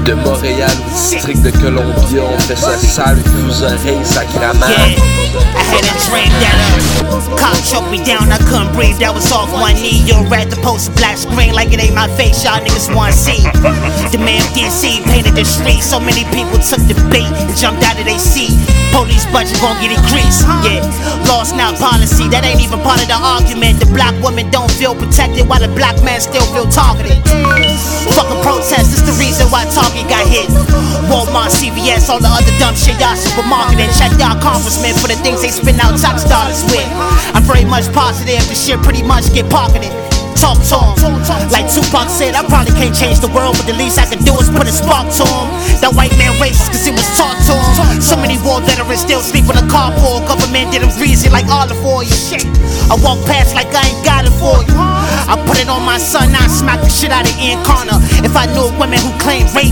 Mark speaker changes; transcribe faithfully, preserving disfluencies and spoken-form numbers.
Speaker 1: De Montréal au district de Columbia, on fait ça sale, vos oreilles, sacrament.
Speaker 2: Yeah, I had a dream that a cop choked me down, I couldn't breathe, that was off one knee. You're at the post, a black screen like it ain't my face, y'all niggas wanna see. The man D C painted the street, so many people took the bait and jumped out of their seat. Police budget gon' get increased, yeah. Laws not policy, that ain't even part of the argument. The black women don't feel protected while the black man still feel targeted. Fucking protest, this the reason why Target got hit. Walmart, C V S, all the other dumb shit y'all supermarketing. Check y'all congressmen for the things they spend out tax dollars with. I'm very much positive, this shit pretty much get pocketed. Talk to him, like Tupac said, I probably can't change the world, but the least I can do is put a spark to him. That white man racist cause it was taught to him. So many war veterans still sleep in a carpool. Government did them greasy like olive oil. I walk past like I ain't got it for you. I put it on my son, I smack the shit out of Ian Connor. If I knew women who claim rape